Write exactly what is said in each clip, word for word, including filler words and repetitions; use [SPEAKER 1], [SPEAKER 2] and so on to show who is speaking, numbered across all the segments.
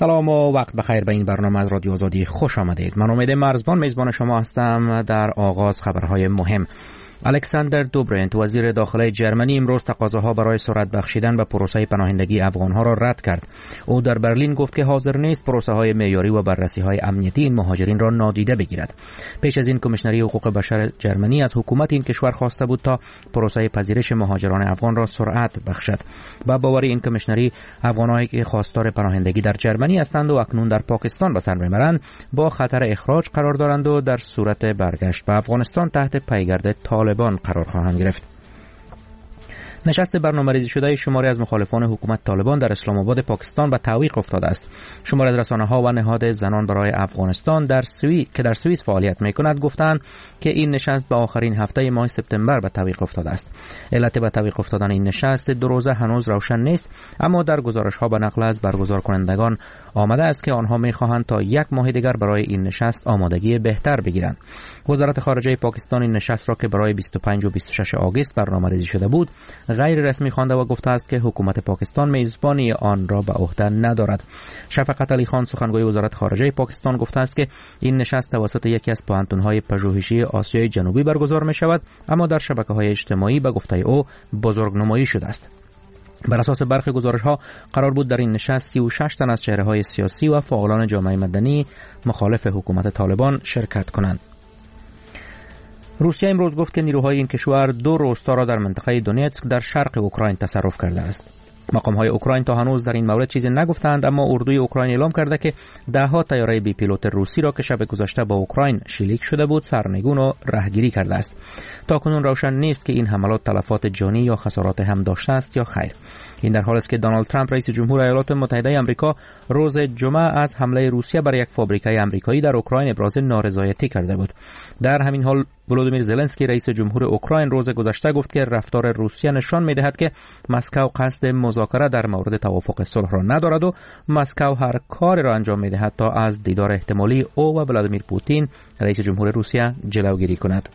[SPEAKER 1] سلام و وقت بخیر به این برنامه از رادیو آزادی خوش آمدید. من امید مرزبان میزبان شما هستم. در آغاز خبرهای مهم. الکساندر دوبرنت وزیر داخلی جرمنی امروز تقاضاها برای سرعت بخشیدن به پروسه پناهندگی افغانها را رد کرد. او در برلین گفت که حاضر نیست پروسه های معیاری و بررسی های امنیتی این مهاجرین را نادیده بگیرد. پیش از این کمیشنری حقوق بشر جرمنی از حکومت این کشور خواسته بود تا پروسه پذیرش مهاجران افغان را سرعت بخشد. با باور این کمیشنری، افغانایی که خواستار پناهندگی در جرمنی هستند و اکنون در پاکستان به سر میبرند با خطر اخراج قرار دارند و در صورت برگشت به افغانستان تحت پیگرد طالبان قرار خواهند گرفت. نشست برنامه‌ریزی شده شماری از مخالفان حکومت طالبان در اسلام آباد پاکستان به تعویق افتاده است. شماری از رسانه‌ها و نهاد زنان برای افغانستان در سوئیس که در سوئیس فعالیت می‌کند گفتند که این نشست به آخرین هفته ماه سپتامبر به تعویق افتاده است. علت به تعویق افتادن این نشست دو روزه هنوز روشن نیست، اما در گزارش‌ها به نقل از برگزار کنندگان آمده است که آنها می‌خواهند تا یک ماه دیگر برای این نشست آمادگی بهتر بگیرند. وزارت خارجه پاکستان این نشست را که برای بیست و پنج و بیست و شش آگوست برنامه‌ریزی شده بود غیر رسمی خوانده و گفته است که حکومت پاکستان میزبانی آن را به عهده ندارد. شفقت علی خان سخنگوی وزارت خارجه پاکستان گفته است که این نشست توسط یکی از پوهنتون‌های پژوهشی آسیای جنوبی برگزار می شود، اما در شبکه‌های اجتماعی به گفته او بزرگنمایی شده است. بر اساس برخی گزارش‌ها قرار بود در این نشست سی و شش تن از چهره‌های سیاسی و فعالان جامعه مدنی مخالف حکومت طالبان شرکت کنند. روسیه امروز گفت که نیروهای این کشور دو روستا را در منطقه دونتسک در شرق اوکراین تصرف کرده است. مقام‌های اوکراین تا هنوز در این مورد چیزی نگفتند، اما اردوی اوکراین اعلام کرده که ده‌ها طیاره بی پیلوت روسی را که شب گذشته با اوکراین شلیک شده بود سرنگون و رهگیری کرده است. تاکنون روشن نیست که این حملات تلفات جانی یا خسارات هم داشته است یا خیر. این در حالی است که دونالد ترامپ رئیس جمهور ایالات متحده آمریکا روز جمعه از حمله روسیه بر یک فابریکه آمریکایی در اوکراین ابراز نارضایتی کرده بود. در همین حال ولودیمیر زلنسکی رئیس جمهور اوکراین روز گذشته گفت که رفتار روسیه نشان می‌دهد که مسکو قصد مذاکره در مورد توافق صلح را ندارد و مسکو هر کاری را انجام می‌دهد تا از دیدار احتمالی او و ولادیمیر پوتین رئیس جمهور روسیه جلوگیری کند.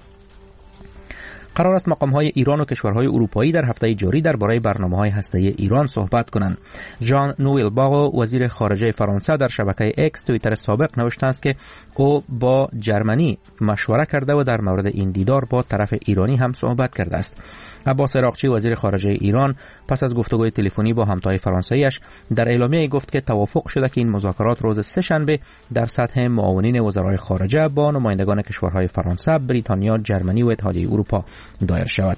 [SPEAKER 1] قرار است مقام‌های ایران و کشورهای اروپایی در هفته جاری درباره برنامه‌های هسته‌ای ایران صحبت کنند. ژان نوئل باغ وزیر خارجه فرانسه در شبکه اکس توییتر سابق نوشته است که او با جرمنی مشوره کرده و در مورد این دیدار با طرف ایرانی هم صحبت کرده است. عباس عراقچی وزیر خارجه ایران پس از گفتگوی تلفنی با همتای فرانسویش در اعلامیه گفت که توافق شده که این مذاکرات روز سه‌شنبه در سطح معاونین وزرای خارجه با نمایندگان کشورهای فرانسه، بریتانیا، جرمنی و اتحادیه اروپا دایر شود.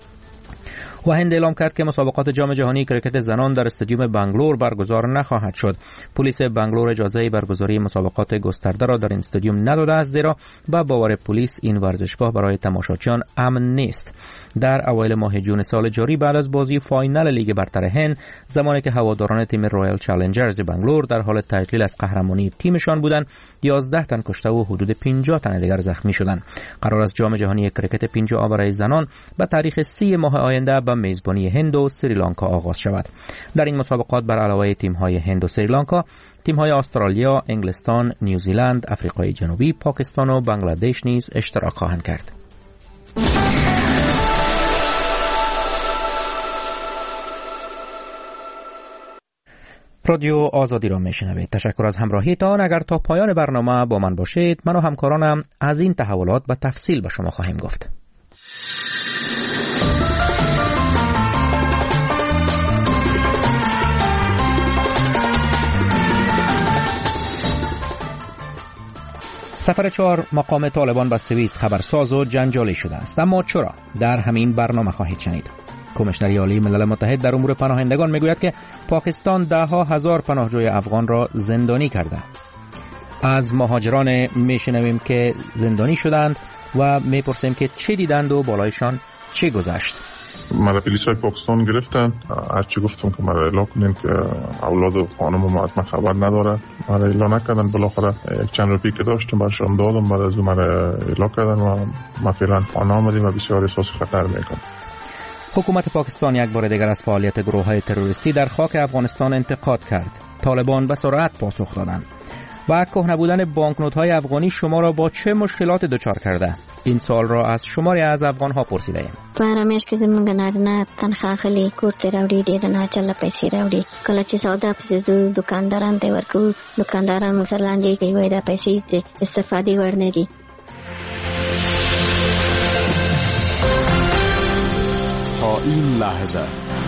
[SPEAKER 1] و هند اعلام کرد که مسابقات جام جهانی کریکت زنان در استادیوم بنگلور برگزار نخواهد شد. پلیس بنگلور اجازه برگزاری مسابقات گسترده را در این استادیوم نداده است، زیرا با باور پلیس این ورزشگاه برای تماشاچیان امن نیست. در اوایل ماه جون سال جاری بعد از بازی فاینال لیگ برتر هند، زمانی که هواداران تیم رایل چالنجرز بنگلور در حال تجلیل از قهرمانی تیمشان بودند، یازده تن کشته و حدود پنجاه تن دیگر زخمی شدند. قرار است جام جهانی کریکت پنجاه برای زنان به تاریخ سی ماه آینده به میزبانی هند و سریلانکا آغاز شود. در این مسابقات بر علاوه تیم‌های هند و سریلانکا، تیم‌های استرالیا، انگلستان، نیوزیلند، آفریقای جنوبی، پاکستان و بنگلادش نیز اشتراک خواهند کرد. رادیو آزادی را میشنوید. تشکر از همراهیتان. اگر تا پایان برنامه با من باشید، من و همکارانم از این تحولات به تفصیل به شما خواهیم گفت. سفر چهار مقام طالبان به سوئیس خبرساز و جنجالی شده است. اما چرا؟ در همین برنامه خواهید شنید. کمیشنری عالی ملل متحد در امور پناهندگان میگوید که پاکستان ده ها هزار پناهجوی افغان را زندانی کرده. از مهاجران میشنویم که زندانی شدند و میپرسیم که چه دیدند و بالایشان چه گذشت.
[SPEAKER 2] مرا پلیس های پاکستان گرفتن. هرچی گفتم که مرا اعلام کنین که اولاد و خانم و از من خبر نداره، مرا اعلام نکردن. بالاخره یک چند روپی که داشتم برشان دادم، بعد از اون مرا اعلام کردن و ما فعلا خانه آمدیم و بسیار احساس خطر میکنم.
[SPEAKER 1] حکومت پاکستان یک بار دیگر از فعالیت گروه‌های تروریستی در خاک افغانستان انتقاد کرد. طالبان به سرعت پاسخ دادند. و کهنه بودن بانکنوت‌های افغانی شما را با چه مشکلات دچار کرده؟ این سوال را از شماری از افغان‌ها پرسیدیم.
[SPEAKER 3] پرمیش که زمونږ نارینه تنخواه اخلي کور ته راوړي ډېر ناچله پیسې راوړي کله چې سودا پسې ځو دکانداران ته ورکوو دکانداران موږ سره لانجې کوي وایي دا پیسې د استفادې وړ نه دي.
[SPEAKER 4] تا این لحظه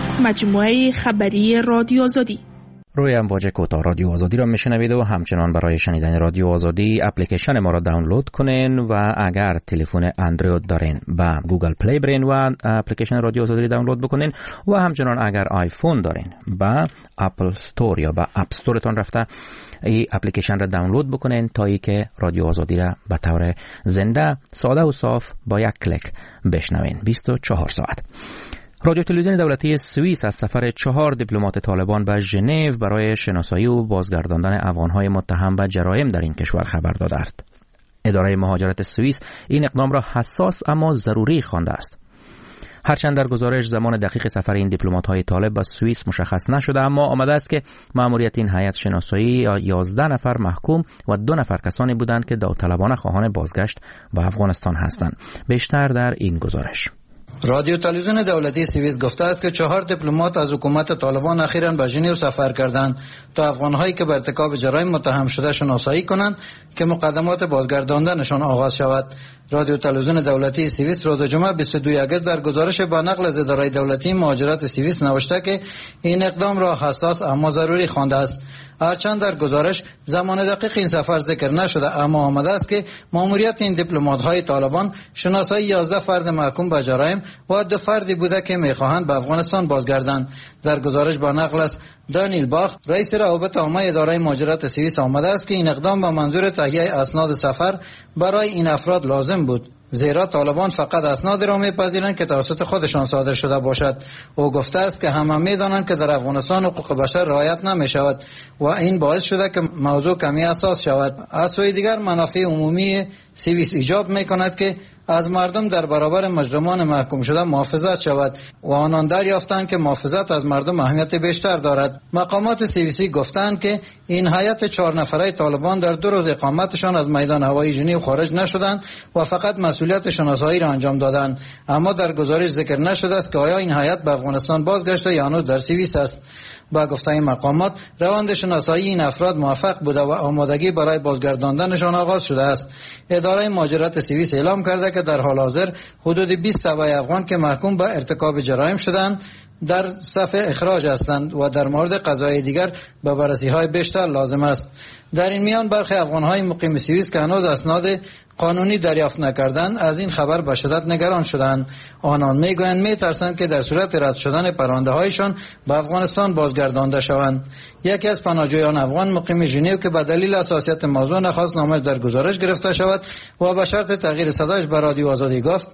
[SPEAKER 5] مجموعه خبری رادیو آزادی.
[SPEAKER 1] روی امواج کوتاه رادیو آزادی را میشنوید و همچنان برای شنیدن رادیو آزادی اپلیکیشن ما را دانلود کنین و اگر تلفن اندروید دارین با گوگل پلی برین و اپلیکیشن رادیو آزادی را دانلود بکنین و همچنان اگر آیفون دارین با اپل استور یا با اپ استورتون رفته این اپلیکیشن را دانلود بکنین تا ای که رادیو آزادی را به طور زنده، ساده و صاف با یک کلیک بشنوین بیست و چهار ساعت. رادیو تلویزیون دولتی سوئیس از سفر چهار دیپلمات طالبان به ژنو برای شناسایی و بازگرداندن افغان‌های متهم به جرایم در این کشور خبر داده است. اداره مهاجرت سوئیس این اقدام را حساس اما ضروری خوانده است. هرچند در گزارش زمان دقیق سفر این دیپلمات‌های طالب به سوئیس مشخص نشده، اما آمده است که مأموریت این هیئت شناسایی یازده نفر محکوم و دو نفر کسانی بودند که داوطلبانه خواهان بازگشت به افغانستان هستند. بیشتر در این گزارش.
[SPEAKER 6] رادیو تلویزیون دولتی سوئیس گفته است که چهار دیپلمات از حکومت طالبان اخیراً به ژنو سفر کردند تا افغان‌هایی که به ارتکاب جرایم متهم شده شناسایی کنند که مقدمات بازگرداندنشان آغاز شود. رادیو تلویزیون دولتی سوئیس روز جمعه بیست و دوم آگوست در گزارش با نقل از اداره دولتی مهاجرت سوئیس نوشته که این اقدام را حساس اما ضروری خوانده است. هرچند در گزارش زمان دقیق این سفر ذکر نشده، اما آمده است که مأموریت این دیپلمات‌های طالبان شناسایی یازده فرد محکوم به جرایم و دو فردی بوده که می‌خواهند به افغانستان بازگردند. در گزارش با نقل از دانیل باخ رئیس روابط عامه اداره مهاجرت سوئیس آمده است که این اقدام به منظور تهیه اسناد سفر برای این افراد لازم بود، زیرا طالبان فقط اسناد را میپذیرند که توسط خودشان صادر شده باشد. او گفته است که همه میدانند که در افغانستان حقوق بشر رعایت نمی شود و این باعث شده که موضوع کمی حساس شود. از سوی دیگر منافع عمومی سوئیس ایجاب میکند که از مردم در برابر مجرمان محکوم شده محافظت شود و آنان دریافتند که محافظت از مردم اهمیت بیشتر دارد. مقامات سوئیسی گفتند که این هیئت چهار نفره طالبان در دو روز اقامتشان از میدان هوایی ژنو خارج نشدند و فقط مسئولیت شناسایی را انجام دادند، اما در گزارش ذکر نشده است که آیا این هیئت به افغانستان بازگشته یا هنوز در سوئیس است. با گفته این مقامات روند شناسایی این افراد موفق بوده و آمادگی برای بازگرداندنشان آغاز شده است. اداره مهاجرت سوئیس اعلام کرده که در حال حاضر حدود بیست تبع افغان که محکوم به ارتکاب جرایم شدند در صف اخراج هستند و در مورد قضايا دیگر به بررسی‌های بیشتر لازم است. در این میان برخی افغان‌های مقیم سوئیس که هنوز اسناد قانونی دریافت نکردند از این خبر به شدت نگران شدند. آنان میگویند میترسند که در صورت رد شدن پرونده‌هایشان به افغانستان بازگردانده شوند. یکی از پناهجویان افغان مقیم ژنو که به دلیل حساسیت موضوع نخواست نامش در گزارش گرفته شود و به شرط تغییر صدایش به رادیو آزادی گفت: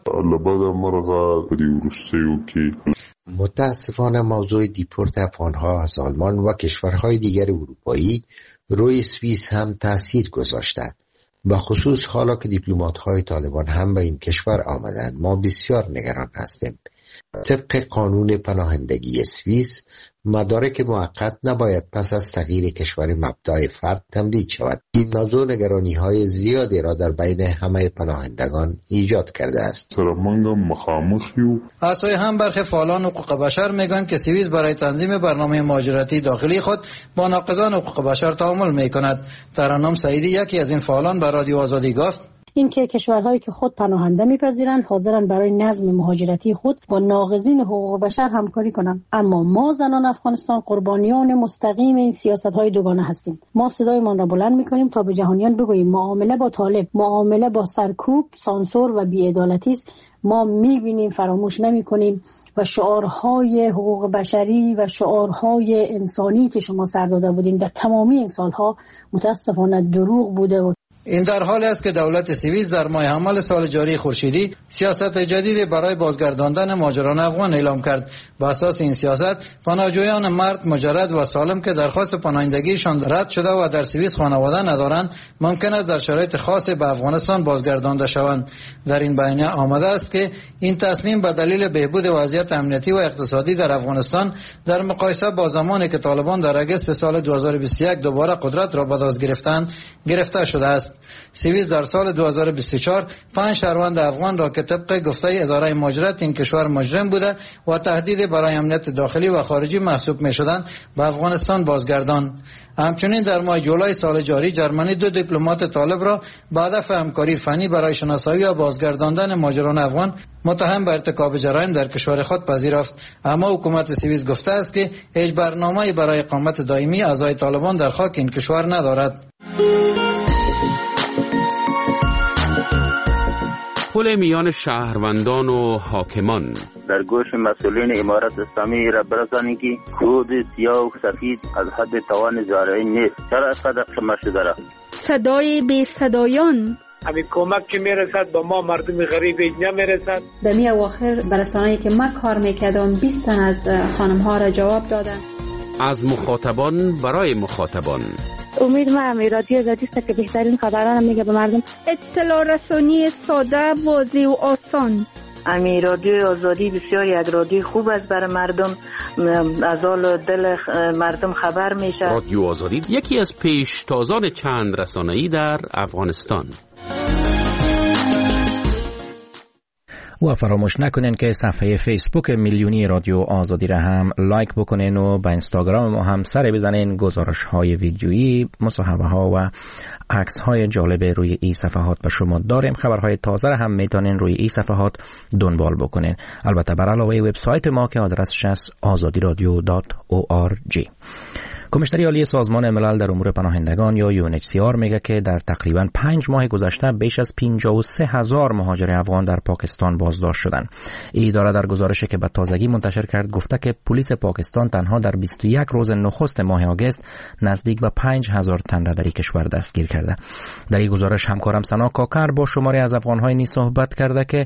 [SPEAKER 7] متاسفانه موضوع دیپورت افغان‌ها از آلمان و کشورهای دیگر اروپایی روی سوئیس هم تأثیر گذاشته. به خصوص حالا که دیپلمات‌های طالبان هم به این کشور آمدند، ما بسیار نگران هستیم. طبق قانون پناهندگی سوئیس، مدارک موقت نباید پس از تغییر کشور مبدأ فرد تمدید شود. این موضوع نگرانی‌های زیادی را در بین همه پناهندگان ایجاد کرده است.
[SPEAKER 6] از سوی هم برخی فعالان حقوق بشر میگن که سوئیس برای تنظیم برنامه مهاجرتی داخلی خود با ناقضان حقوق بشر تعامل میکند. ترنم سعیدی یکی از این فعالان به رادیو آزادی گفت:
[SPEAKER 8] اینکه کشورهایی که خود پناهنده میپذیرند حاضرن برای نظم مهاجرتی خود با ناقضین حقوق بشر همکاری کنند، اما ما زنان افغانستان قربانیان مستقیم این سیاست‌های دوگانه هستیم. ما صدایمان را بلند میکنیم تا به جهانیان بگوییم معامله با طالب معامله با سرکوب، سانسور و بی‌عدالتی است. ما میبینیم، فراموش نمیکنیم و شعارهای حقوق بشری و شعارهای انسانی که شما سر داده بودین در تمامی این سالها متاسفانه دروغ بوده. و
[SPEAKER 6] این در حالی است که دولت سوئیس در ماه حمل سال جاری خورشیدی سیاست جدید برای بازگرداندن مهاجران افغان اعلام کرد. با اساس این سیاست پناهجویان مرد مجرد و سالم که درخواست پناهندگیشان رد شده و در سوئیس خانواده ندارند ممکن است در شرایط خاص به افغانستان بازگردانده شوند. در این بیانیه آمده است که این تصمیم به دلیل بهبود وضعیت امنیتی و اقتصادی در افغانستان در مقایسه با زمانی که طالبان در آگوست سال دو هزار و بیست و یک دوباره قدرت را به دست گرفتند گرفته شده است. است. سوئیس در سال دو هزار و بیست و چهار پنج شهروند افغان را که طبق گفته اداره مهاجرت این کشور مجرم بوده و تهدید برای امنیت داخلی و خارجی محسوب می شدند به افغانستان بازگردان. همچنین در ماه جولای سال جاری جرمنی دو دیپلمات طالب را به هدف همکاری فنی برای شناسایی و بازگرداندن مهاجران افغان متهم به ارتکاب جرایم در کشور خود پذیرفت. اما حکومت سوئیس گفته است که هیچ برنامه‌ای برای اقامت دائمی اعضای طالبان در خاک این کشور ندارد.
[SPEAKER 9] پل میان شهروندان و حاکمان
[SPEAKER 10] در گوش مسئولین امارت اسلامی را برسانید که کود سیاه و سفید از حد توان زارعی نیست. چرا اینقدر شما شده را؟
[SPEAKER 11] صدای بی صدایان
[SPEAKER 12] همین کمک که میرسد به ما مردم غریب نمیرسد.
[SPEAKER 13] در می اواخر برسانه‌ای که من کار میکردم بیست تن از خانم ها را جواب دادن.
[SPEAKER 9] از مخاطبان برای مخاطبان.
[SPEAKER 14] امید ما رادیو آزادی است که بهترین خبرها را میگه به مردم.
[SPEAKER 11] اطلاع رسانی ساده، واضح و آسان.
[SPEAKER 15] امی رادیو آزادی بسیار یک رادیو خوب است برای مردم، از حال دل مردم خبر میشه.
[SPEAKER 9] رادیو آزادی یکی از پیشتازان چند رسانه‌ای در افغانستان.
[SPEAKER 1] و فراموش نکنین که صفحه فیسبوک میلیونی رادیو آزادی را هم لایک بکنین و با اینستاگرام ما هم سر بزنین. گزارش های ویدیویی، مصاحبه ها و عکس های جالب روی این صفحات به شما داریم. خبرهای تازه را هم میتونین روی این صفحات دنبال بکنین. البته بر علاوه وبسایت ما که آدرسش است آزادی رادیو دات او آر جی. کمیشنری عالی سازمان ملل در امور پناهندگان یا یو ان اچ سی آر میگه که در تقریباً پنج ماه گذشته بیش از پنجاه و سه هزار مهاجر افغان در پاکستان بازداشت شدند. این اداره در گزارشی که به تازگی منتشر کرد گفته که پلیس پاکستان تنها در بیست و یک روز نخست ماه آگوست نزدیک به پنج هزار تن را در این کشور دستگیر کرده. در این گزارش همکارم سنا کاکر با شماری از افغان‌های نیز صحبت کرده که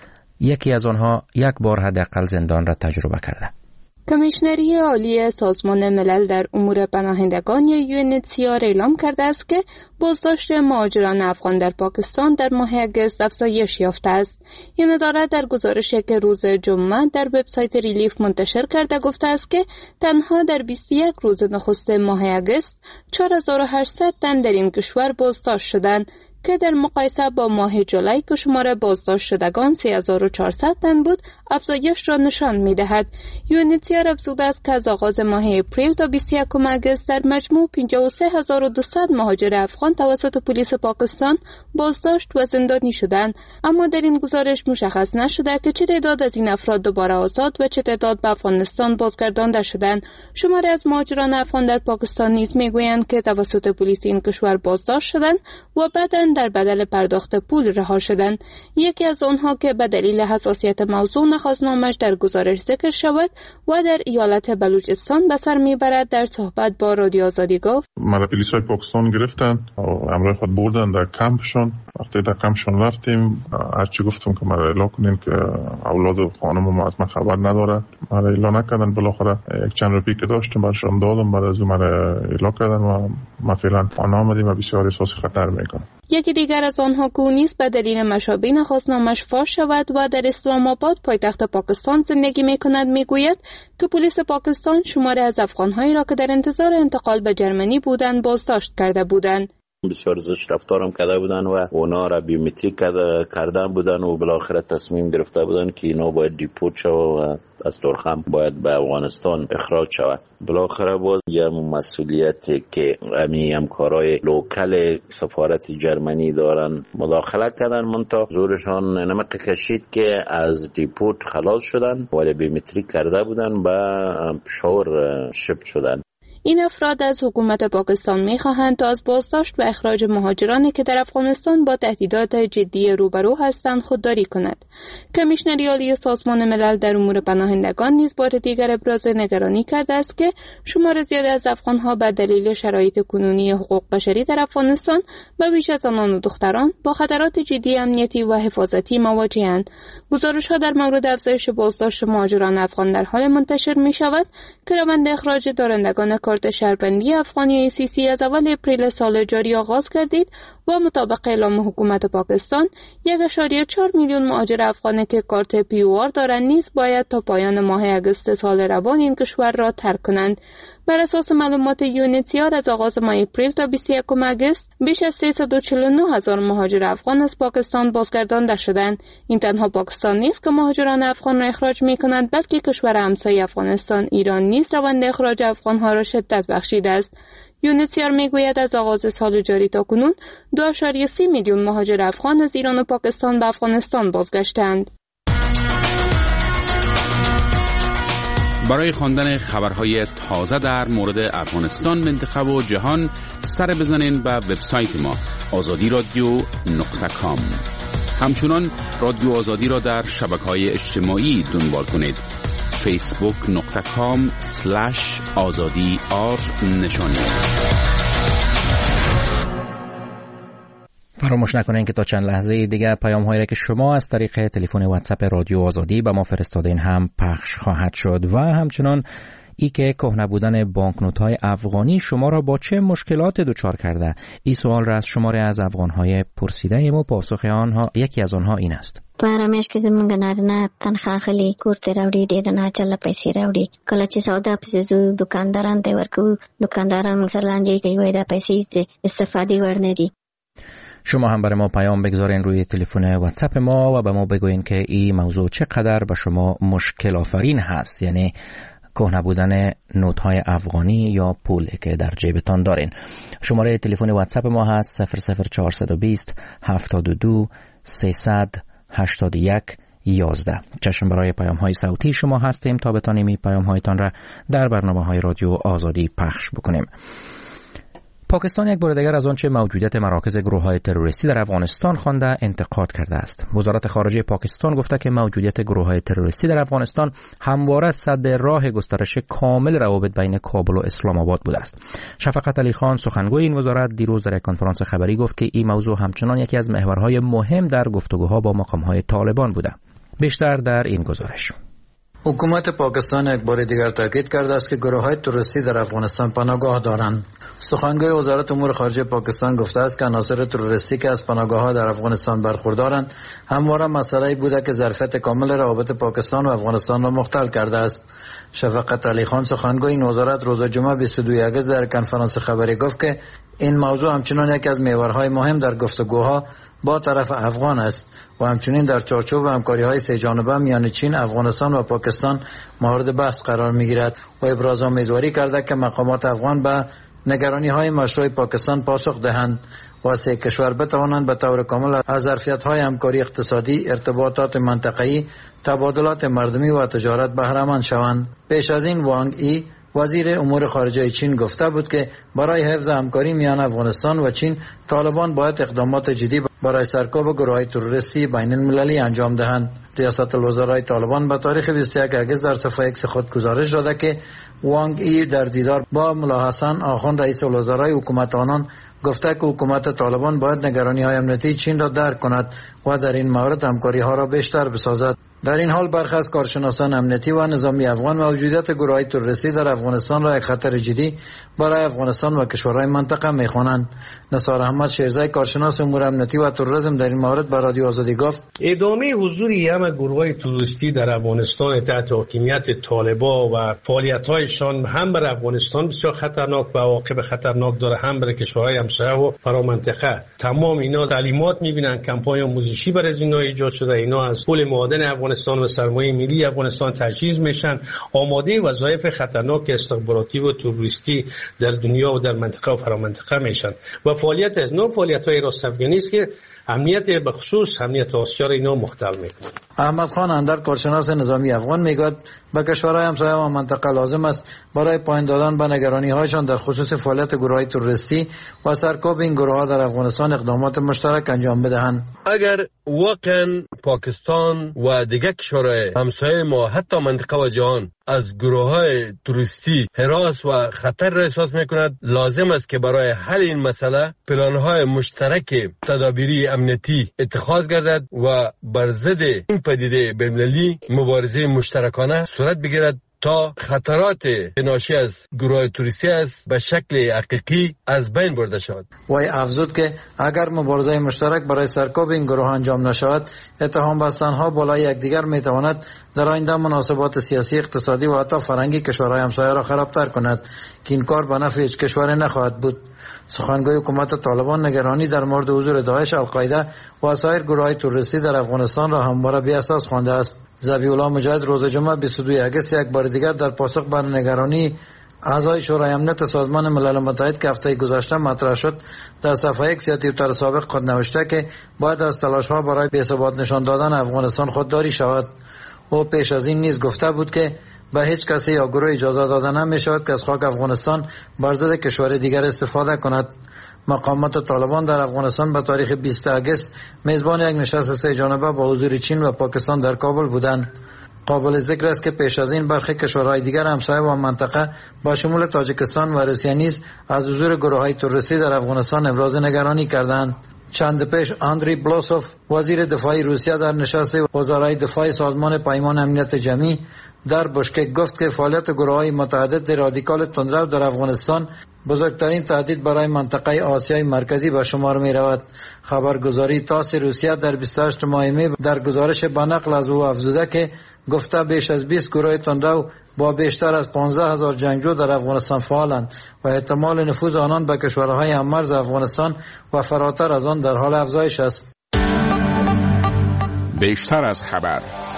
[SPEAKER 1] یکی از آنها یک بار حداقل زندان را تجربه کرده.
[SPEAKER 16] کمیشنری عالی سازمان ملل در امور پناهندگان یا یو ان اچ سی آر اعلام کرده است که بازداشت مهاجران افغان در پاکستان در ماه آگوست افزایش یافته است. این اداره در گزارشی که روز جمعه در وبسایت ریلیف منتشر کرده گفته است که تنها در بیست و یک روز نخست ماه آگوست چهار هزار و هشتصد تن در این کشور بازداشت شدند که در مقایسه با ماه جولای که شمار بازداشت شدگان سه هزار و چهارصد تن بود افزایش را نشان می‌دهد. یو ان اچ سی آر افزوده است که از آغاز ماه اپریل تا بیست و یکم آگوست در مجموع پنجاه و سه هزار و دویست مهاجر افغان توسط پلیس پاکستان بازداشت و زندانی شدند، اما در این گزارش مشخص نشده که چه تعداد از این افراد دوباره آزاد و چه تعداد به افغانستان بازگردانده شدند. شماری از مهاجران افغان در پاکستان نیز میگویند که توسط پلیس این کشور بازداشت شدند و بعداً در بدل پرداخت پول رها شدند. یکی از آنها که به دلیل حساسیت موضوع نخواست نامش در گزارش ذکر شود و در ایالت بلوچستان به سر میبرد در صحبت با رادیو آزادی گفت:
[SPEAKER 2] مرا پلیسای پاکستان گرفتن و همراه خود بردن در کمپشون. وقتی در کمپشون رفتیم هرچی گفتم که مرا اعلام کنین که اولاد و خانم ما از من خبر نداره، مرا اعلام نکردن. بالاخره یک چند روزی که داشتم برشون دادم، بعد از اون مرا اعلام کردن و ما فعلا آن آمدیم و بسیار احساس خطر میکنم.
[SPEAKER 16] یکی دیگر از آنها که نیز به دلیل مشابه نخواست نامش فاش شود و در اسلام آباد پایتخت پاکستان زندگی میکند میگوید که پلیس پاکستان شماری از افغانهایی را که در انتظار انتقال به جرمنی بودند بازداشت کرده بودند.
[SPEAKER 17] بسیار زشت رفتارم کرده بودن و اونا را بیومتریک کردن بودن و بالاخره تصمیم گرفته بودن که اینا باید دیپورت شود و از ترخم باید به افغانستان اخراج شود. بالاخره باز یه مسئولیتی که امی همکارای لوکل سفارت جرمنی دارن مداخله کردن، منتها زورشان نمک کشید که از دیپورت خلاص شدن ولی بیومتریک کرده بودن و شور شپ شدن.
[SPEAKER 16] این افراد از حکومت پاکستان می‌خواهند تا از بازداشت و اخراج مهاجرانی که در افغانستان با تهدیدات جدی روبرو هستند خودداری کند. کمیشنری عالی سازمان ملل در امور پناهندگان نیز بار دیگر ابراز نگرانی کرده است که شمار زیادی از افغان‌ها به دلیل شرایط کنونی حقوق بشری در افغانستان و بیش از زنان و دختران با خطرات جدی امنیتی و حفاظتی مواجه‌اند. گزارش‌ها در مورد افزایش بازداشت مهاجران افغان در حال منتشر می‌شود که روند اخراج دارندگان کارت شهروندی افغانی ای سی سی از اول اپریل سال جاری آغاز گردید و مطابق اعلام حکومت پاکستان یک ممیز چهار میلیون مهاجر افغانی که کارت پی او آر دارند نیز باید تا پایان ماه آگوست سال روان این کشور را ترک کنند. بر اساس معلومات یونیتیار از آغاز ماه اپریل تا بیست و یکم اگست بیش از سیصد و چهل و نه هزار مهاجر افغان از پاکستان بازگردانده شدند. این تنها پاکستان نیست که مهاجران افغان را اخراج می‌کنند، بلکه کشور همسایه افغانستان ایران نیز روند اخراج افغان‌ها را شدت بخشیده است. یونیتیار میگوید از آغاز سال جاری تا کنون دو ممیز سه میلیون مهاجر افغان از ایران و پاکستان به افغانستان بازگشتند.
[SPEAKER 9] برای خواندن خبرهای تازه در مورد افغانستان، منطقه و جهان سر بزنین به وبسایت ما آزادی رادیو نقطه کام. همچنان رادیو آزادی را در شبکه‌های اجتماعی دنبال کنید. فیسبوک نقطه کام سلش آزادی آر نشانی.
[SPEAKER 1] فراموش نکنید که تا چند لحظه دیگر پیام هایی را که شما از طریق تلفن واتساپ رادیو آزادی به ما فرستادین هم پخش خواهد شد و همچنان ای که کهنه بودن بانکنوت های افغانی شما را با چه مشکلات دچار کرده. این سوال را از شماره از افغان های پرسیده ایم و پاسخ آنها یکی از آنها این است:
[SPEAKER 3] پارمیش کې زمونږ نارینه تنخواه اخلي، کور ته راوړي، ډېره ناچله پیسې راوړي. کله چې سودا پسې ځو دکانداران ته ورکوو، دکانداران موږ سره لانجې کوي، وایي دا پیسې د استفادې وړ نه دي.
[SPEAKER 1] شما هم برای ما پیام بگذارین روی تلفن واتساپ ما و به ما بگوین که این موضوع چقدر به شما مشکل آفرین هست، یعنی کهنه بودن نوت های افغانی یا پولی که در جیبتان دارین. شماره تلفن واتساپ ما هست صفر صفر چهارصد و بیست هفتاد و دو سیصد هشتاد و یک یازده. چشم برای پیام های صوتی شما هستیم تا بتانیم این پیام هایتان را در برنامه های رادیو آزادی پخش بکنیم. پاکستان یک بار دیگر از آنچه موجودیت مراکز گروه‌های تروریستی در افغانستان خوانده انتقاد کرده است. وزارت خارجه پاکستان گفته که موجودیت گروه‌های تروریستی در افغانستان همواره سد راه گسترش کامل روابط بین کابل و اسلام آباد بوده است. شفقت علی خان سخنگوی این وزارت دیروز در یک کنفرانس خبری گفت که این موضوع همچنان یکی از محورهای مهم در گفتگوها با مقام‌های طالبان بوده. بیشتر در این گزارش.
[SPEAKER 6] حکومت پاکستان یک بار دیگر تاکید کرده است که گروه‌های تروریستی در افغانستان پناهگاه دارند. سخنگوی وزارت امور خارجه پاکستان گفته است که عناصر تروریستی که از پناهگاه‌ها در افغانستان برخوردارند همواره مسئله‌ای بوده که ظرفیت کامل روابط پاکستان و افغانستان را مختل کرده است. شفقت علی خان سخنگوی این وزارت روز جمعه بیست و دوم اگست در کنفرانس خبری گفت که این موضوع همچنان یکی از محورهای مهم در گفتگوها با طرف افغان است و همچنین در چارچوب همکاری‌های سه جانبه میان چین، افغانستان و پاکستان مورد بحث قرار می‌گیرد و ابراز امیدواری کرده که مقامات افغان به نگرانی‌های مشروع پاکستان پاسخ دهند و سه کشور بتوانند به طور کامل از ظرفیت‌های همکاری اقتصادی، ارتباطات منطقه‌ای، تبادلات مردمی و تجارت بهره مند شوند. پیش از این وانگ ای وزیر امور خارجه چین گفته بود که برای حفظ همکاری میان افغانستان و چین طالبان باید اقدامات جدی برای سرکوب گروه‌های تروریستی بین المللی انجام دهند. ریاست الوزرای طالبان به تاریخ بیست و یک اگست در صفحه ایکس خود گزارش داده که وانگ ای در دیدار با ملا حسن آخوند رئیس الوزرای حکومت آنان گفته که حکومت طالبان باید نگرانی‌های امنیتی چین را درک کند و در این مورد همکاری‌ها را بیشتر بسازد. در این حال برخی از کارشناسان امنیتی و نظامی افغان موجودیت گروه‌های تروریستی در افغانستان را یک خطر جدی برای افغانستان و کشورهای منطقه می‌خوانند. نثار احمد شیرزای کارشناس امور امنیتی و تروریسم در این مورد به رادیو آزادی گفت:
[SPEAKER 12] ادامه حضور همه گروه‌های تروریستی در افغانستان تحت حاکمیت طالبان و فعالیت‌هایشان هم بر افغانستان بسیار خطرناک و عواقب خطرناک داره، هم بر کشورهای همسایه و فرامنطقه. تمام اینا تعلیمات می‌بینن، کمپاین آموزشی برای از اینا ایجاد شده. اینا از پول معادن افغانستان و سرمایه ملی افغانستان تجهیز میشن، آماده وظایف خطرناک استخباراتی و تروریستی در دنیا و در منطقه و فرامنطقه میشن و فعالیت از نوع فعالیت‌های راست افغانی است که امنیت به خصوص امنیت آسیا را اینا مختل میکنه.
[SPEAKER 6] احمد خان اندر کارشناس نظامی افغان میگوید به کشورهای همسایه و منطقه لازم است برای پایان دادن به نگرانی‌هایشان در خصوص فعالیت گروه‌های تروریستی و سرکوب این گروه‌ها در افغانستان اقدامات مشترک انجام بدهند.
[SPEAKER 18] اگر واقعا پاکستان و دیگر کشورهای همسایه ما حتی منطقه و جهان از گروه‌های تروریستی هراس و خطر را احساس می‌کند، لازم است که برای حل این مسئله پلان‌های مشترک تدابیری امنیتی اتخاذ گردد و بر ضد این پدیده بین‌المللی مبارزه مشترکانه صورت بگیرد تا خطرات ناشی از گروه توریستی است به شکل حقیقی از بین برده شود.
[SPEAKER 6] وی افزود که اگر مبارزه مشترک برای سرکوب این گروه انجام نشود، اتهام بستنها بالای یکدیگر میتواند در آینده مناسبات سیاسی، اقتصادی و حتی فرهنگی کشورهای همسایه را خرابتر کند که این کار به نفع هیچ کشوری نخواهد بود. سخنگوی حکومت طالبان نگرانی در مورد حضور داعش، القاعده و سایر گروه‌های تروریستی در افغانستان را همواره بی اساس خوانده است. ذبیح الله مجاهد روز جمعه بیست و دوم اگست یک بار دیگر در پاسخ بر نگرانی اعضای شورای امنیت سازمان ملل متحد که هفته گذشته مطرح شد، در صفحه ایکس یا توییتر سابق خود نوشته که باید از تلاش‌ها برای بی‌ثبات نشان دادن افغانستان خودداری شود. او پیش از این نیز گفته بود که به هیچ کسی یا گروه اجازه داده نمی شود که از خاک افغانستان بر ضد کشور دیگر استفاده کند. مقامات طالبان در افغانستان به تاریخ بیست اگست میزبان یک نشست سه جانبه با حضور چین و پاکستان در کابل بودند. قابل ذکر است که پیش از این برخی کشورهای دیگر همسایه و منطقه با شمول تاجیکستان و روسیه نیز از حضور گروه‌های تروریستی در افغانستان ابراز نگرانی کردند. چند پیش آندری بلوسوف وزیر دفاع روسیه در نشست وزرای دفاع سازمان پیمان امنیت جمعی در بشکک گفت که فعالیت گروه‌های متعدد رادیکال تندرو در افغانستان بزرگترین تهدید برای منطقه آسیای مرکزی به شمار می رود. خبرگزاری تاس روسیه در بیست و هشت ماه می در گزارش به نقل از او افزوده که گفته بیش از بیست گروه تندرو با بیشتر از پانزده هزار جنگجو در افغانستان فعالند و احتمال نفوذ آنان به کشورهای هممرز افغانستان و فراتر از آن در حال افزایش است.
[SPEAKER 9] بیشتر از خبر.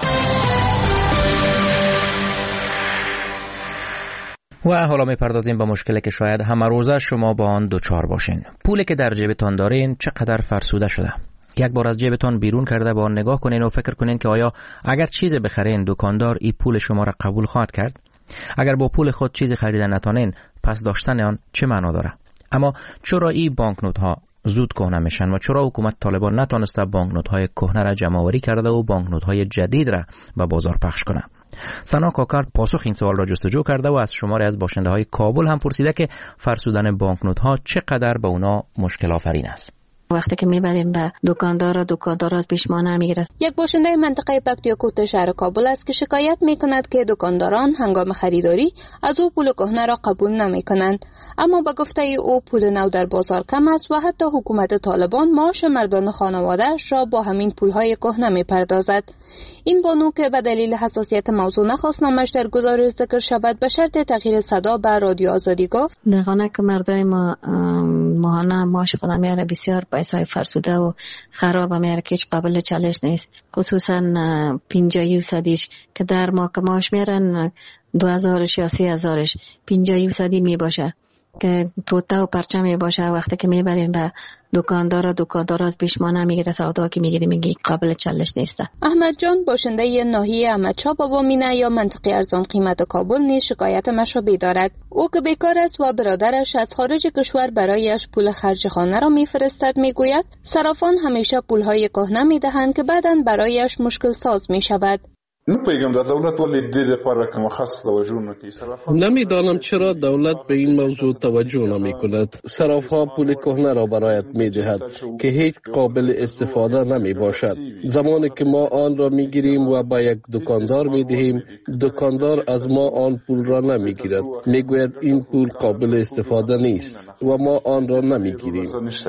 [SPEAKER 1] و حالا میپردازیم به مشکلی که شاید همه روزه شما با آن دوچار باشین. پولی که در جیبتان دارین چقدر فرسوده شده؟ یک بار از جیبتان بیرون کرده با آن نگاه کنین و فکر کنین که آیا اگر چیزی بخرین دکاندار این پول شما را قبول خواهد کرد؟ اگر با پول خود چیزی خریدن نتونین پس داشتن آن چه معنا داره؟ اما چرا این بانکنوت ها زود کهنه میشن و چرا حکومت طالبان نتونسته بانکنوت های کهنه را جمع آوری کرده و بانکنوت های جدید را به بازار پخش کنه؟ سنا کاکر پاسخ این سوال را جستجو کرده و از شماری از باشنده های کابل هم پرسیده که فرسودن بانکنوت ها چقدر به اونا مشکل آفرین است.
[SPEAKER 3] وقتی که میبریم به دکاندار، دکاندار از پیش ما نمیگیره.
[SPEAKER 16] یک باشنده منطقه پکتیاکوت شهر کابل است که شکایت میکند که دکانداران هنگام خریداری از او پول کهنه را قبول نمیکنند، اما با گفته او پول نو در بازار کم است و حتی حکومت طالبان معاش مردان خانواده‌اش را با همین پولهای کهنه میپردازد. این بانو که به دلیل حساسیت موضوع نخواست نامش در گزارش ذکر شود به شرط تغییر صدا به رادیو آزادی گفت
[SPEAKER 3] دقیقاً که مردای ما ماهانه معاش خودم میاره بسیار پیسای فرسوده و خراب میاره که هیچ قابل چالش نیست، خصوصا پنجاه یوسادیش که در ما که معاش میارن دو هزارش یا سی هزارش پنجاه یوسادی میباشه که توته و پرچه میباشه. وقتی که میبریم به دکاندار و دکاندار از پیش ما نمیگیره، سودا که میگیری میگی قابل چالش نیست.
[SPEAKER 16] احمد جان باشنده ناحیه احمدشاه بابا مینه یا منطقه ارزان قیمت کابل نیز شکایت مشابه دارد. او که بیکار است و برادرش از خارج کشور برایش پول خرج خانه را میفرستد میگوید صرافان همیشه پولهای کهنه میدهند که بعداً برایش مشکل ساز میشود.
[SPEAKER 19] نمیدانم چرا دولت به این موضوع توجه نمی کند. صراف‌ها پول کهنه را برایت می دهد که هیچ قابل استفاده نمی باشد. زمانی که ما آن را می گیریم و با یک دکاندار می دهیم، دکاندار از ما آن پول را نمی گیرد. می گوید این پول قابل استفاده نیست و ما آن را نمی گیریم.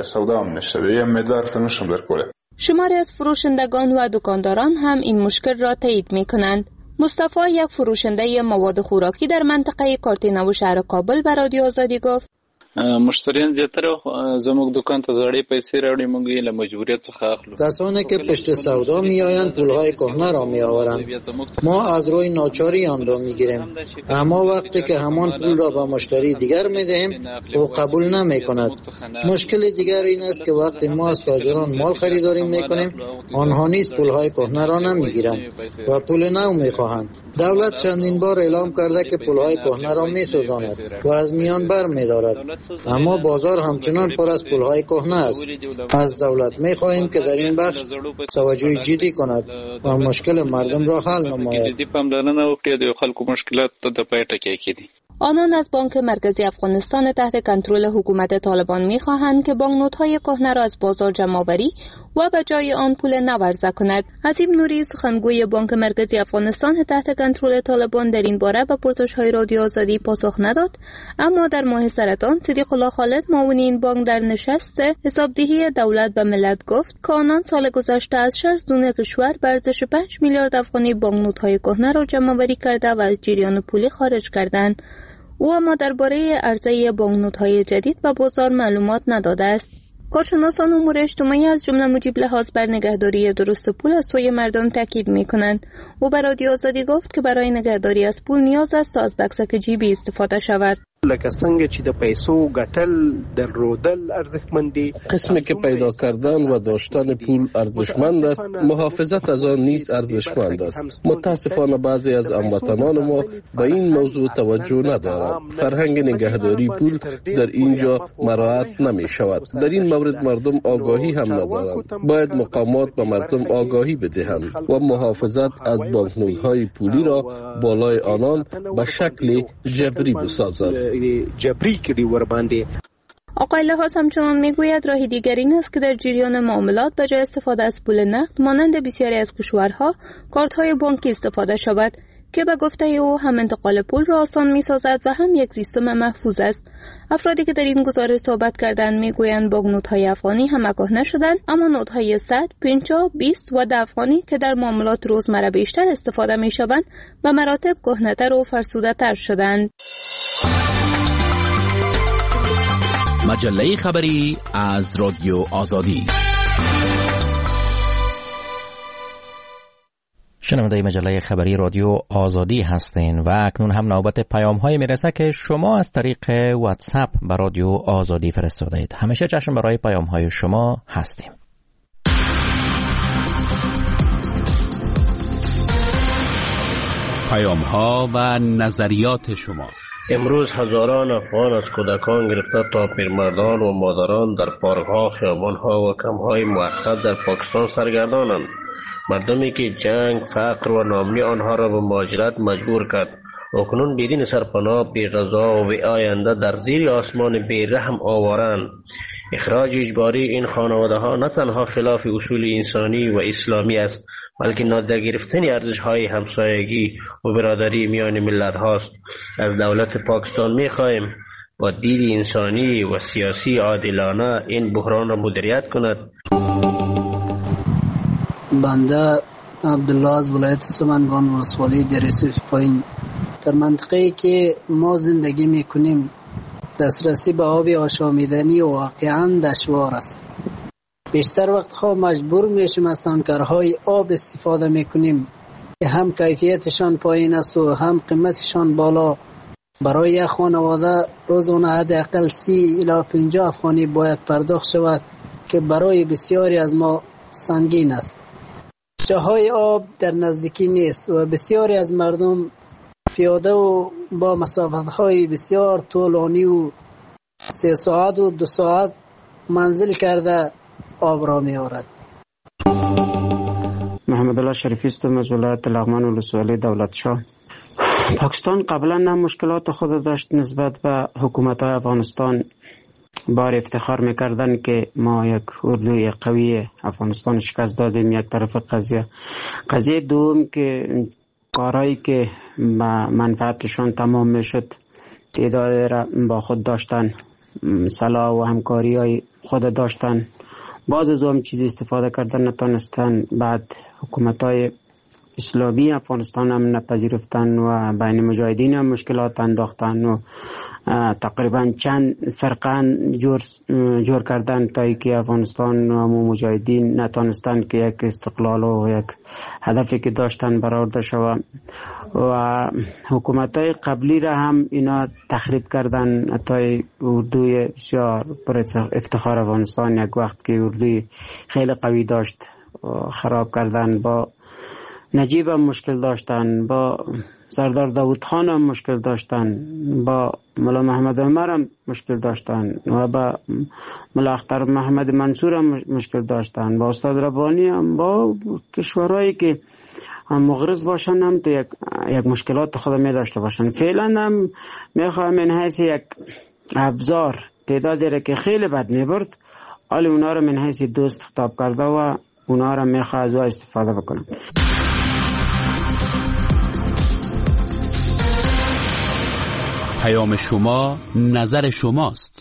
[SPEAKER 16] شماری از فروشندگان و دکانداران هم این مشکل را تایید می کنند. مصطفی یک فروشنده مواد خوراکی در منطقه کارتینو شهر کابل به رادیو آزادی گفت
[SPEAKER 20] مشتریان زیاتره زموږ دکان ته زړې پیسې راوړي، موږ یې له مجبوریت څخه اخلو.
[SPEAKER 6] کسانی که پشت سودا میآیند پولهای کهنه را میآورند، ما از روی ناچاری آن را میگیریم، اما وقتی که همان پول را به مشتری دیگر میدهیم او قبول نمیکند. مشکل دیگر این است که وقتی ما از تاجران مال خریداری میکنیم آنها نیز پولهای کهنه را نمیگیرند و پول نو میخواهند. دولت چندین بار اعلام کرده که پولهای کهنه را میسوزاند و از میان بر میدارد، اما بازار همچنان پر از پولهای کهنه است. از دولت می‌خواهیم که در این بخش توجه جدی کند و مشکل مردم را حل نماید.
[SPEAKER 16] آنان از بانک مرکزی افغانستان تحت کنترل حکومت طالبان می‌خواهند که بانکنوت‌های کهنه را از بازار جمع‌آوری و به جای آن پول نو عرضه کند. عظیم نوری سخنگوی بانک مرکزی افغانستان تحت کنترل طالبان در این باره به پرسش‌های رادیو آزادی پاسخ نداد، اما در ماه سرطان صدیق الله خالد معاون این بانک در نشست حسابدهی دولت به ملت گفت که آنان سال گذشته از شش زون کشور به ارزش پنج میلیارد افغانی بانکنوت‌های کهنه را جمع‌آوری کرده و از جریان پولی خارج کردند. او اما درباره عرضه بانکنوت‌های جدید به بازار معلومات نداده است. کارشناسان امور اجتماعی از جمله مجیب لحاظ بر نگهداری درست پول از سوی مردم تاکید می‌کنند. او به رادیو آزادی گفت که برای نگهداری از پول نیاز است تا از بکسک جیبی استفاده شود.
[SPEAKER 21] لکه څنګه چې د پیسو ګټل درلودل ارزښتمن دي،
[SPEAKER 19] قسمی که پیدا کردن و داشتن پول ارزشمند است، محافظت از آن نیز ارزشمند است. متاسفانه بعضی از هموطنان ما به این موضوع توجه ندارند. فرهنگ نگهداری پول در اینجا مراعات نمی شود. در این مورد مردم آگاهی هم ندارند. باید مقامات به مردم آگاهی بدهند و محافظت از بانکنوت‌های پولی را بالای آنان به شکل جبری بسازند.
[SPEAKER 21] جبری کردی ور باندې.
[SPEAKER 16] آقای لحاظ همچنان میگوید راه دیگری این است که در جریان معاملات به جای استفاده از پول نقد مانند بسیاری از کشورها کارت‌های بانکی استفاده شود که به گفته او هم انتقال پول را آسان می‌سازد و هم یک سیستم محفوظ است. افرادی که در این گزارش صحبت کردند میگویند بانکنوت‌های افغانی هم کهنه شدند، اما نوت‌های صد، پنجاه، بیست و ده افغانی که در معاملات روزمره بیشتر استفاده می‌شوند به مراتب کهنه‌تر و فرسوده‌تر شدند.
[SPEAKER 9] مجله خبری از رادیو آزادی.
[SPEAKER 1] شنونده مجله خبری رادیو آزادی هستین و اکنون هم نوبت پیام های میرسه که شما از طریق واتساپ به رادیو آزادی فرستاده اید. همیشه چشم برای پیام های شما هستیم.
[SPEAKER 9] پیام ها و نظریات شما.
[SPEAKER 18] امروز هزاران افغان از کودکان گرفته تا پیرمردان و مادران در پارک‌ها، خیابان‌ها و کمپ‌های موقت در پاکستان سرگردانند. مردمی که جنگ، فقر و ناامنی آنها را به مهاجرت مجبور کرد، اکنون بدین سرپناه، بی غذا و بی آینده در زیر آسمان بی رحم آوارند. اخراج اجباری این خانواده‌ها نه تنها خلاف اصول انسانی و اسلامی است، بلکه نادیده گرفتن ارزش‌های همسایگی و برادری میان ملت هاست. از دولت پاکستان می‌خواهیم با دید انسانی و سیاسی عادلانه این بحران را مدیریت کند.
[SPEAKER 22] بنده عبدالله از ولایت سمنگان ولسوالی دریسف پایین. در منطقه‌ای که ما زندگی می‌کنیم دسترسی به آب آشامیدنی واقعاً دشوار است. بیشتر وقتها مجبور میشیم از تانکرهای آب استفاده میکنیم که هم کیفیتشان پایین است و هم قیمتشان بالا. برای یک خانواده روزانه حداقل سی الی پنجاه افغانی باید پرداخت شود که برای بسیاری از ما سنگین است. جاهای آب در نزدیکی نیست و بسیاری از مردم پیاده و با مسافتهای بسیار طولانی و سه ساعت و دو ساعت منزل کرده آب را می آورد.
[SPEAKER 23] محمد الله شریفی هستم از ولایت لغمان ولسوالی دولت شاه. پاکستان قبلا هم مشکلات خود داشت نسبت به حکومت های افغانستان. بار افتخار میکردن که ما یک اردوی قوی افغانستان شکست دادیم. یک طرف قضیه قضیه دوم که کارهایی که منفعتشون تمام میشد تعداد را با خود داشتن، صلاح و همکاری های خود داشتن، باز از هم چیزی استفاده کردن نتونستن. بعد حکومت های اسلامی افغانستان هم نپذیرفتن و بین مجاهدین هم مشکلات انداختن و تقریبا چند فرقان جور, جور کردن تا که افغانستان و مجاهدین نتونستن که یک استقلال و یک هدفی که داشتن برآورده شود و حکومت های قبلی را هم اینا تخریب کردن. حتی اردوی بسیار پر افتخار افغانستان یک وقت که اردوی خیلی قوی داشت خراب کردن. با نجیب هم مشکل داشتن، با سردار داود خان هم مشکل داشتن، با مولا محمد عمر هم مشکل داشتن و با مولا اختر محمد منصور هم مشکل داشتن، با استاد ربانی هم، با کشورهایی که مغرض باشن هم تو یک یک مشکلات خود می داشته باشن. فعلا هم میخواهم این حیث یک ابزار تعدادی را که خیلی بد میبرد حالی اونا را من حیث دوست خطاب کرده و اونا را میخواه از او استفاده بکنم.
[SPEAKER 9] پیام شما نظر شماست.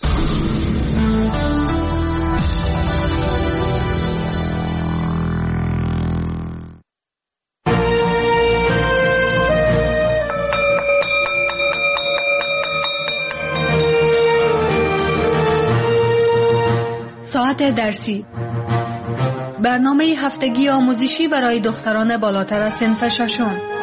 [SPEAKER 4] ساعت درسی، برنامه هفتگی آموزشی برای دختران بالاتر از صنف ششم.